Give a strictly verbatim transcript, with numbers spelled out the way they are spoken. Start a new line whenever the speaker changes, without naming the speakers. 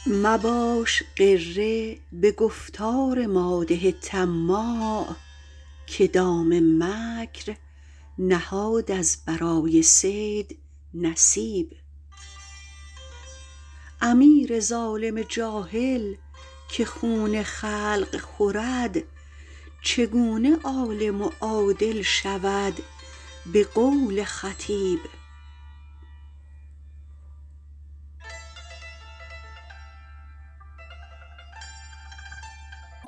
مباش غره به گفتار مادح طماع که دام مکر نهاد از برای صید نصیب. امیر ظالم جاهل که خون خلق خورد چگونه عالم و عادل شود به قول خطیب.